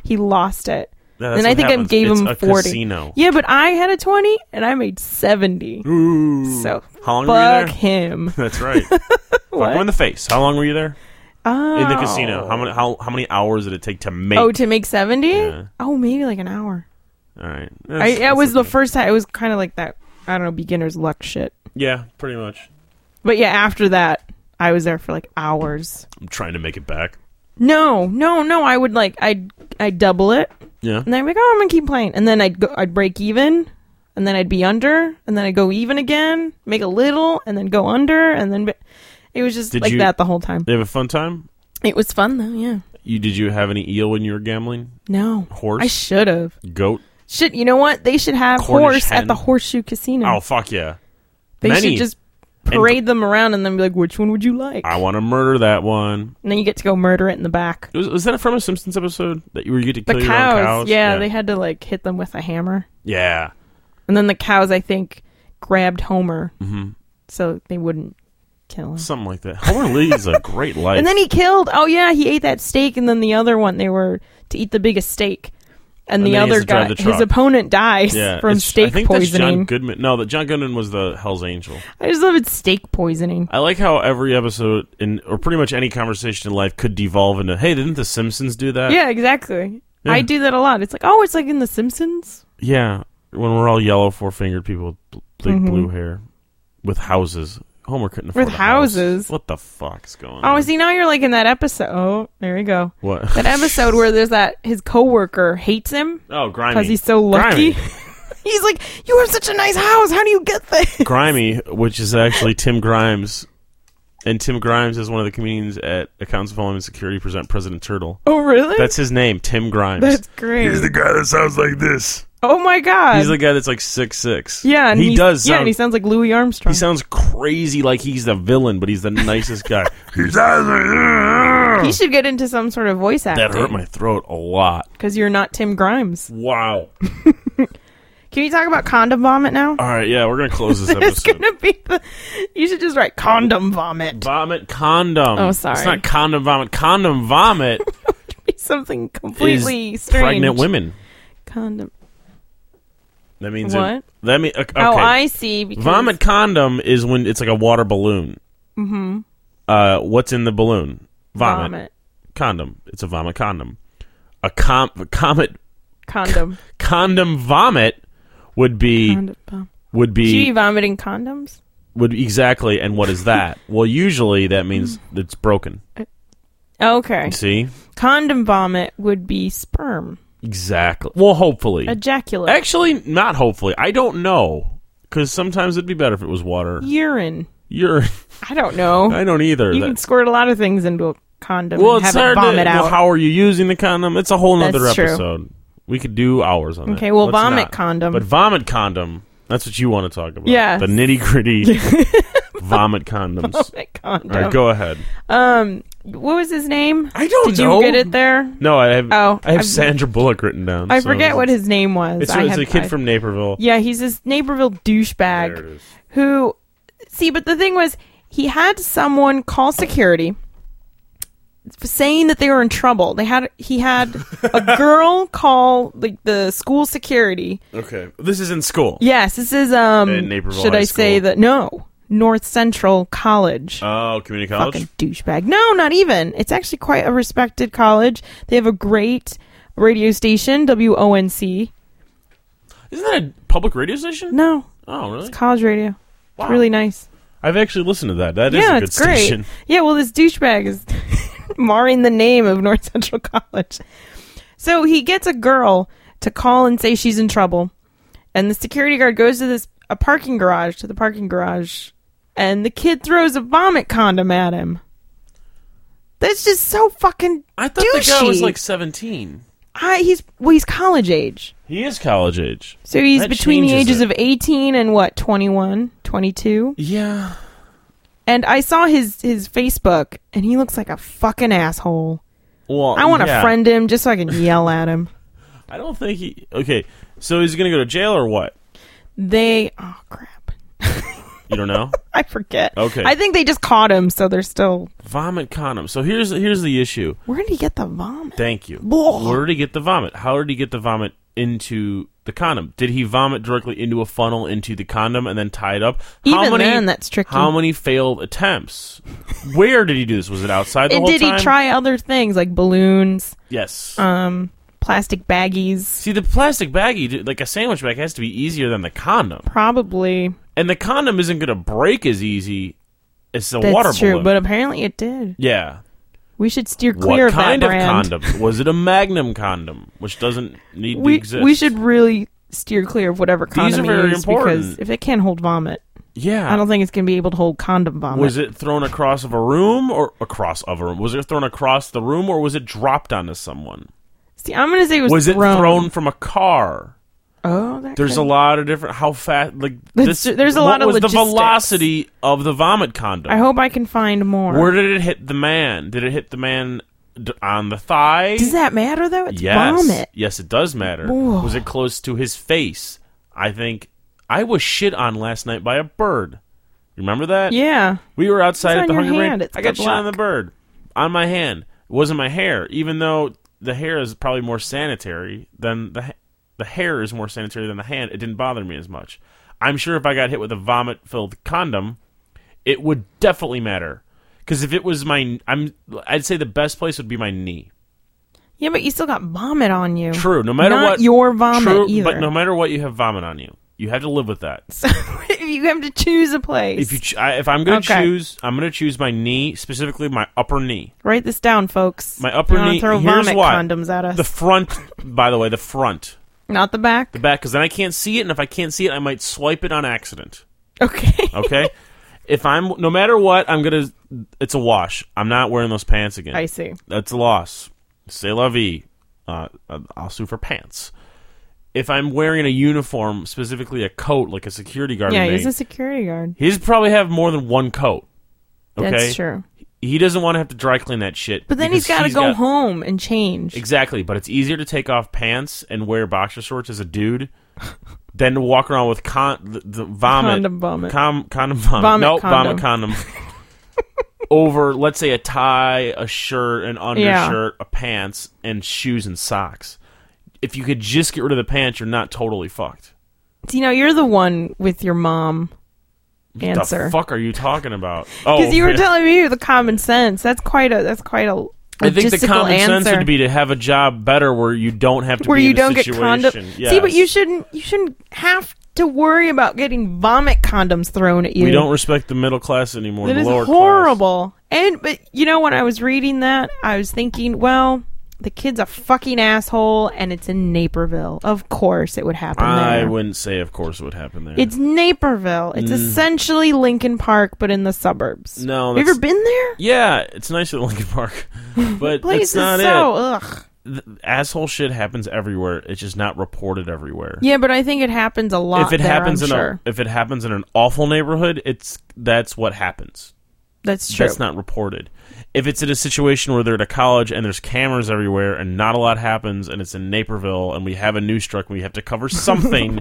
He lost it. Yeah, that's And I what think happens. I gave It's him a 40. Casino. Yeah, but I had a 20 and I made 70. Ooh. So how long were you fuck there? him. That's right. Fuck him in the face. How long were you there? Oh. In the casino. How many hours did it take to make? Oh, to make 70? Yeah. Oh, maybe like an hour. All right. It was the first time. It was kind of like that, I don't know, beginner's luck shit. Yeah, pretty much. But yeah, after that, I was there for like hours. I'm trying to make it back. No. I would like, I'd double it. Yeah. And I'd be like, oh, I'm going to keep playing. And then I'd break even. And then I'd be under. And then I'd go even again. Make a little. And then go under. And then it was just that the whole time. Did you have a fun time? It was fun though, yeah. Did you have any eel when you were gambling? No. Horse? I should have. Goat? Shit, you know what? They should have Cornish horse hen? at the Horseshoe Casino. Oh, fuck yeah. They Many. should just parade them around and then be like, which one would you like? I want to murder that one. And then you get to go murder it in the back. Was that from a Simpsons episode? That you get to kill The your own cows, cows? yeah, they had to like hit them with a hammer. Yeah. And then the cows, I think, grabbed Homer Mm-hmm. so they wouldn't kill him. Something like that. Homer leads a great life. And then he he ate that steak, and then the other one, they were to eat the biggest steak. And the then he has other to drive guy, the truck. his opponent dies from steak I think poisoning. That's John Goodman. No, John Goodman was the Hell's Angel. I just love it, steak poisoning. I like how every episode, or pretty much any conversation in life, could devolve into, hey, didn't The Simpsons do that? Yeah, exactly. Yeah. I do that a lot. It's like, oh, it's like in The Simpsons. Yeah, when we're all yellow, four-fingered people with big blue hair with houses. Homer couldn't afford With a house. houses. What the fuck's going Oh, on? see, now you're like in that episode. Oh, there you go. What? That episode where there's his coworker hates him Oh, Grimy. because he's so lucky. Grimy. He's like, you have such a nice house. How do you get this? Grimy, which is actually Tim Grimes. And Tim Grimes is one of the comedians at Accounts of Homeland Security present President Turtle. Oh, really? That's his name, Tim Grimes. That's great. He's the guy that sounds like this. Oh, my God. He's the guy that's like 6'6". Yeah, and he does. Yeah, and he sounds like Louis Armstrong. He sounds crazy, like he's the villain, but he's the nicest guy. He sounds like, he should get into some sort of voice acting. that hurt my throat a lot. Because you're not Tim Grimes. Wow. Can you talk about condom vomit now? All right, yeah, we're gonna close this It's episode. gonna be you should just write condom vomit. Vomit condom. Oh, sorry. It's not condom vomit. Condom vomit Be something completely is strange. pregnant women. Condom. That means What? okay. Oh, I see. Because Vomit condom is when it's like a water balloon. Mm-hmm. What's in the balloon? Vomit. Condom. It's a vomit condom. A comet condom. condom vomit would be Condom bomb. would Should you be be vomiting condoms? would exactly. And what is that? Well, usually that means it's broken. Okay. See, Condom vomit would be sperm. exactly. Well, hopefully. Ejaculate. Actually, not hopefully. I don't know, because sometimes it'd be better if it was water. Urine. Urine. I don't know. I don't either. You can squirt a lot of things into a condom Well, and it's have it hard to. vomit out. Well, how are you using the condom? It's a whole nother That's true. episode. We could do hours on it. Okay, well, Let's vomit not. condom. But vomit condom. That's what you want to talk about. Yes. The nitty gritty vomit condoms. Vomit condom. All right, go ahead. What was his name? I don't Did know. you get it there? No, I have. Oh, I have I've- Sandra Bullock written down. I so forget what his name was. It's I a had- kid from Naperville. Yeah, he's this Naperville douchebag There it is. who. See, but the thing was, he had someone call security, saying that they were in trouble. He had a girl call like the school security. Okay, this is in school. Yes, this is In Naperville should High I say School. that no North Central College. Oh, community college. Fucking douchebag. No, not even. It's actually quite a respected college. They have a great radio station, WONC. Isn't that a public radio station? No, Oh, really? it's college radio. Wow. It's really nice. I've actually listened to that. That is Yeah, a good it's great. station. Yeah, well, this douchebag is marring the name of North Central College. So he gets a girl to call and say she's in trouble. And the security guard goes to the parking garage, and the kid throws a vomit condom at him. That's just so fucking I thought douchey. the guy was like 17. He's college age. He is college age. So he's That between the changes ages it. of 18 and 21, 22. Yeah. And I saw his Facebook, and he looks like a fucking asshole. Well, I want to yeah. friend him just so I can yell at him. I don't think he. Okay, so he's going to go to jail or what? Oh, crap. You don't know? I forget. Okay. I think they just caught him, so they're still... Vomit condom. So here's the issue. Where did he get the vomit? Thank you. Ugh. Where did he get the vomit? How did he get the vomit into the condom? Did he vomit directly into a funnel into the condom and then tie it up? Even then, that's tricky. How many failed attempts? Where did he do this? Was it outside the And whole did time? he try other things like balloons, Yes. plastic baggies? See, the plastic baggie, like a sandwich bag, has to be easier than the condom. Probably. And the condom isn't going to break as easy as the That's water true, balloon. but apparently it did. Yeah. We should steer clear What of that kind of brand. condom? Was it a Magnum condom, which doesn't need to We exist? should really steer clear of whatever condom are very it is, important. because if it can't hold vomit, Yeah. I don't think it's going to be able to hold condom vomit. Was it thrown across of a room or across of a room? Was it thrown across the room or was it dropped onto someone? See, I'm going to say it was Was it thrown. thrown from a car? Oh, that There's could- a lot of different. How fast? Like There's this. a lot of What was the logistics. velocity of the vomit condom? I hope I can find more. Where did it hit the man? Did it hit the man on the thigh? Does that matter, though? It's Yes. vomit. Yes, it does matter. Ooh. Was it close to his face? I think I was shit on last night by a bird. Remember that? Yeah. We were outside It's at on the your Hunger hand. Range. It's I got good shit on the luck. bird on my hand. It wasn't my hair, even though the hair is probably more sanitary than the hair is more sanitary than the hand. It didn't bother me as much. I'm sure if I got hit with a vomit-filled condom, it would definitely matter. Because if it was I'd say the best place would be my knee. Yeah, but you still got vomit on you. True. No matter Not what, your vomit true, either. But no matter what, you have vomit on you. You have to live with that. So if you have to choose a place, If I'm going to Okay. choose, I'm going to choose my knee, specifically my upper knee. write this down, folks. My upper You don't knee. Throw Here's vomit why. condoms at us. The front, by the way, the front. Not the back. The back, because then I can't see it, and if I can't see it, I might swipe it on accident. Okay. Okay? No matter what, it's a wash. I'm not wearing those pants again. I see. That's a loss. C'est la vie. I'll sue for pants. If I'm wearing a uniform, specifically a coat, like a security guard, Yeah, would he's make, a security guard. he's probably have more than one coat. Okay? That's true. He doesn't want to have to dry clean that shit. But then he's got to go home and change. Exactly, but it's easier to take off pants and wear boxer shorts as a dude than to walk around with the vomit. Condom vomit. Condom vomit. Vomit Nope, condom. vomit condom. Over, let's say, a tie, a shirt, an undershirt, a pants, and shoes and socks. If you could just get rid of the pants, you're not totally fucked. See, now you're the one with your mom answer. The fuck are you talking about? Oh, Because you were telling me the common sense. That's quite a logistical I think the common answer. sense would be to have a job better where you don't have to where be you in a don't get situation. condom. Yes. See, but you shouldn't have to worry about getting vomit condoms thrown at you. We don't respect the middle class anymore. That the is lower horrible. But when I was reading that, I was thinking, well, the kid's a fucking asshole, and it's in Naperville. Of course, it would happen class. I there. wouldn't say, of course, it would happen there. It's Naperville. It's essentially Lincoln Park, but in the suburbs. No, have you ever been there? Yeah, it's nicer than Lincoln Park, but Place that's not is it. ugh. Asshole shit happens everywhere. It's just not reported everywhere. Yeah, but I think it happens a lot. If it there, happens I'm sure. if it happens in an awful neighborhood, that's what happens. That's true. That's not reported. If it's in a situation where they're at a college and there's cameras everywhere and not a lot happens and it's in Naperville and we have a news truck and we have to cover something,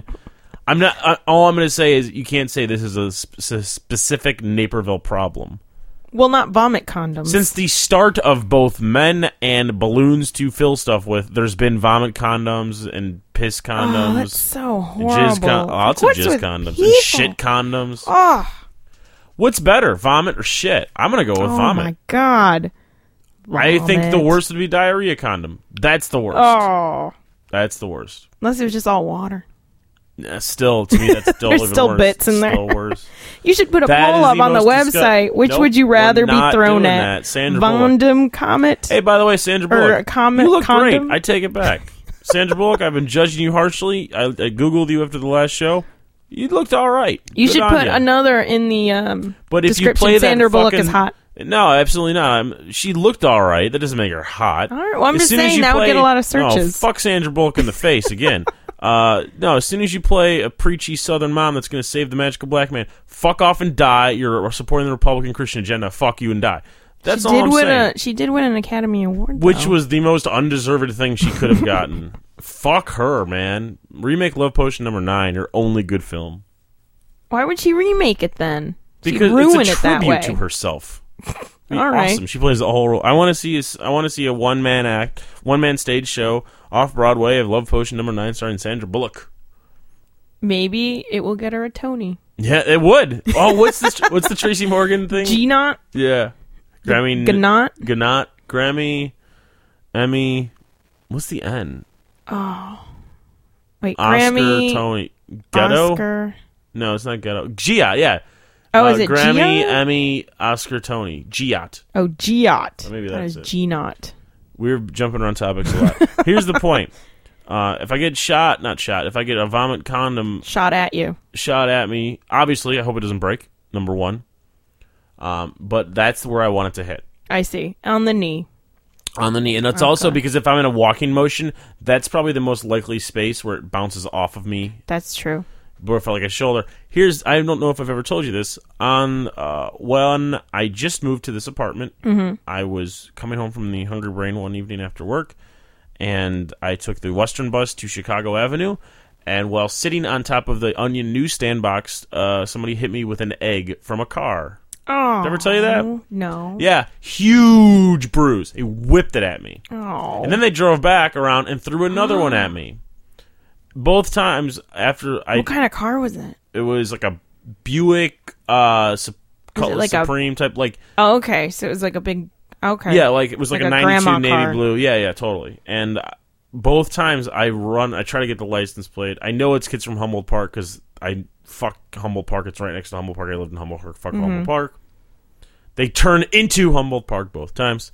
all I'm going to say is you can't say this is a specific Naperville problem. Well, not vomit condoms. Since the start of both men and balloons to fill stuff with, there's been vomit condoms and piss condoms. Oh, that's so and horrible. lots of What's jizz with condoms people? and shit condoms. Oh, What's better, vomit or shit? I'm going to go with oh vomit. my god. I think the Vomit. worst would be diarrhea condom. That's the worst. Oh, That's the worst. unless it was just all water. Still, to me, that's still There's even still worse. bits in there. Still worse. You should put a That poll is up the on the most website. Which Nope, would you rather we're be not thrown doing at? that. Sandra Bullock. Vondom Comet? Hey, by the way, Sandra Or Bullock, a comet you look condom? great. I take it back. Sandra Bullock, I've been judging you harshly. I Googled you after the last show. You looked all right. You Good should on put ya. another in the But if you description. play that Sandra Bullock is fucking- hot. No, absolutely not. She looked all right. That doesn't make her hot. All right, well, I'm As just soon as saying you that would play- get a lot of No, searches. fuck Sandra Bullock in the face again. No, as soon as you play a preachy Southern mom that's going to save the magical black man, fuck off and die. You're supporting the Republican Christian agenda. Fuck you and die. That's all I'm saying. She did win an Academy Award, Which though. was the most undeserved thing she could have gotten. Fuck her, man. Remake Love Potion #9, your only good film. Why would she remake it then? Because She'd ruin it's a it that tribute way. to herself. All right. Awesome. She plays the whole role. I want to see a one-man stage show off Broadway of Love Potion #9 starring Sandra Bullock. Maybe it will get her a Tony. Yeah, it would. Oh, what's the Tracy Morgan thing? G-Not? Yeah. Grammy. Gnot? Gnot. Grammy. Emmy. What's the N? Oh. Wait, Oscar, Grammy. Tony. Ghetto? Oscar. No, it's not Ghetto. Giat, yeah. Oh, is it Grammy, Giat? Emmy, Oscar, Tony. Giat. Oh, Giot. Maybe That that's is it. G-Not. We're jumping around topics a lot. Here's the point. If I get if I get a vomit condom Shot at you. shot at me, obviously, I hope it doesn't break, number one. But that's where I want it to hit. I see. On the knee. On the knee. And it's also because if I'm in a walking motion, that's probably the most likely space where it bounces off of me. That's true. Or for like a shoulder. I don't know if I've ever told you this. When I just moved to this apartment, I was coming home from the Hungry Brain one evening after work, and I took the Western bus to Chicago Avenue, and while sitting on top of the Onion newsstand box, somebody hit me with an egg from a car. Oh. Did I ever tell you that? No. Yeah, huge bruise. They whipped it at me. Oh. And then they drove back around and threw another one at me. Both times after What kind of car was it? it was like a Buick Cutlass like a- Supreme type, like Oh, okay. So it was like a big... Okay. yeah, like it was like a a 92 grandma navy car. blue. Yeah, totally. And both times I try to get the license plate. I know it's kids from Humboldt Park because I fuck Humboldt Park. It's right next to Humboldt Park. I lived in Humboldt Park. Fuck Humboldt Park. They turn into Humboldt Park both times.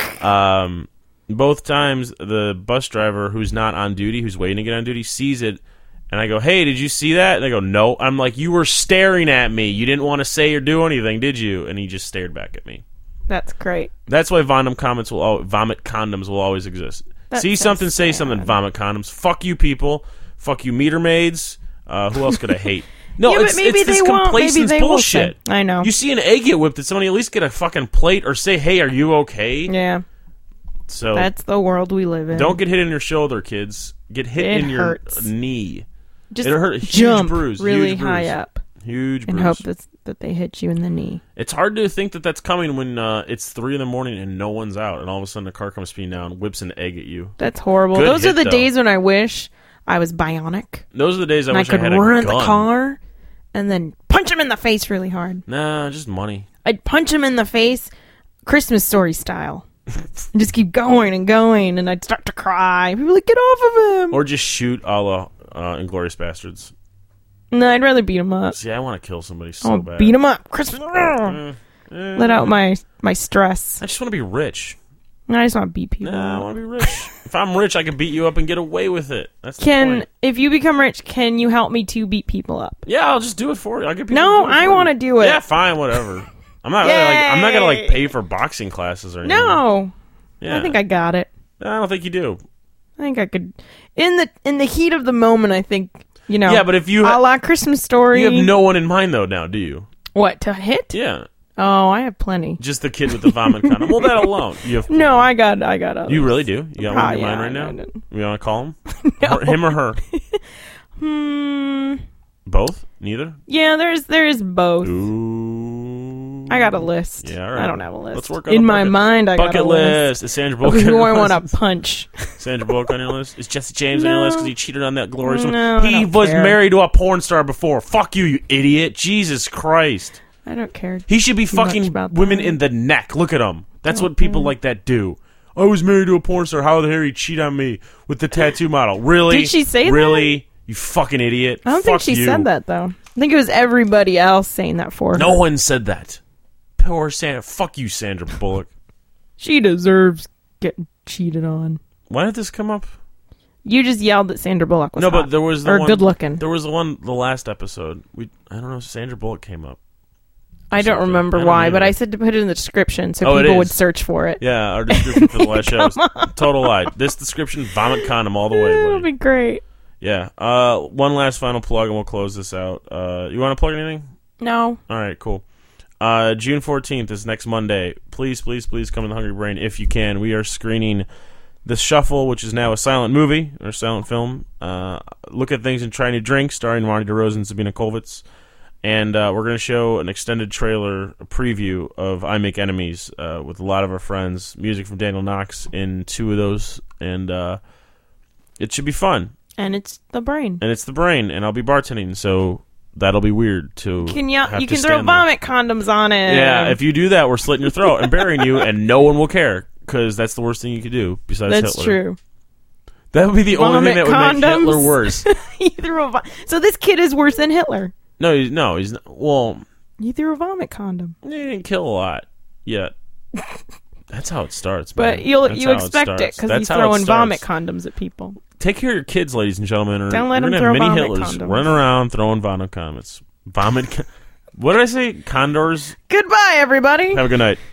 Both times the bus driver who's not on duty, who's waiting to get on duty, sees it. And I go, hey, did you see that? And they go, no. I'm like, you were staring at me. You didn't want to say or do anything, did you? And he just stared back at me. That's great. That's why vomit condoms will always exist. That's See so something, say sad. something, vomit condoms. Fuck you people. Fuck you meter maids. Who else could I hate? No, Yeah, but it's maybe this they won't. complacence Maybe they will bullshit. say. I know. You see an egg get whipped, did somebody at least get a fucking plate or say, hey, are you okay? Yeah. So That's the world we live in. don't get hit in your shoulder, kids. Get hit It in your hurts. knee. Just it hurt. Huge jump bruise. really huge high bruise. up Huge and bruise. hope that they hit you in the knee. It's hard to think that that's coming when it's 3 a.m. and no one's out, and all of a sudden a car comes speeding down, whips an egg at you. That's horrible. Good Those hit, are the though. days when I wish I was bionic Those are the days I and I wish I could had a run gun. the car and then punch him in the face really hard. Nah, just money. I'd punch him in the face, Christmas Story style. And just keep going and going, and I'd start to cry. People would like, get off of him. Or just shoot a la Inglourious Bastards. No, I'd rather beat him up. See, I want to kill somebody so I'll bad. beat him up. Christmas. Let out my stress. I just want to be rich. I just want to beat people. Nah, I up. want to be rich. If I'm rich, I can beat you up and get away with it. That's the point. If you become rich, can you help me to beat people up? Yeah, I'll just do it for you. I'll get people No, to do it I for want to you. do it. Yeah, fine, whatever. I'm not really, I'm not gonna Yay. pay for boxing classes or anything. No, Yeah. I think I got it. I don't think you do. I think I could. In the heat of the moment, I think Yeah, but if you a la Christmas Story. you have no one in mind though now, do you? What to hit? Yeah, Oh, I have plenty. just the kid with the vomit condom. Well, that alone. You have. No, I got others. You really do? You got one in your yeah, mind right I now? got it. You want to call him? Him or her? Both? Neither? Yeah, there's both. Ooh. I got a list. Yeah, all right. I don't have a list. Let's work on in a my bucket- mind. I got bucket a list. list. Is Sandra Bullock Of on who your I want list? to punch. Sandra Bullock on your list? Is Jesse James on your No. list because he cheated on that glorious woman? No, I He don't was care. married to a porn star before. Fuck you, you idiot. Jesus Christ. I don't care. He should be Too much fucking about women that. in the neck. Look at him. That's what people like that do. I was married to a porn star. How the hell he cheat on me with the tattoo model? Really? Did she say that? Really? You fucking idiot. I don't think Fuck she you. said that though. I think it was everybody else saying that for her. No one said that. Poor Sandra. Fuck you, Sandra Bullock. She deserves getting cheated on. Why did this come up? You just yelled that Sandra Bullock was No, hot. but there was the or one. good looking. There was the last episode. I don't know. Sandra Bullock came up. I don't something. remember I don't why, either. but I said to put it in the description so Oh, it people would is. search for it. Yeah, our description for the last show is total lie. This description, vomit condom all the way, That'll buddy. be great. Yeah. One last final plug, and we'll close this out. You want to plug anything? No. All right, cool. June 14th is next Monday. Please, please, please come to the Hungry Brain if you can. We are screening The Shuffle, which is now a silent movie or silent film. Look at Things and Try New Drinks, starring Marty DeRose and Sabina Kolvitz. And we're going to show an extended trailer, a preview of I Make Enemies with a lot of our friends. Music from Daniel Knox in 2 of those. And it should be fun. And it's the brain. And I'll be bartending, so that'll be weird to You can have to throw stand vomit condoms on it. there. Yeah, if you do that, we're slitting your throat and burying you, and no one will care, because that's the worst thing you could do besides That's Hitler. true. That would be the only thing that would Vomit make Hitler condoms. worse. He threw so this kid is worse than Hitler. No, he's not. Well, He threw a vomit condom. he didn't kill a lot yet. That's how it starts, But man. you That's how expect it starts. because That's he's how it throwing vomit starts. condoms at people. Take care of your kids, ladies and gentlemen. Or Don't let you're them gonna have throw mini vomit Hitlers condoms. running around throwing vomit condoms. What did I say? Condors? Goodbye, everybody. Have a good night.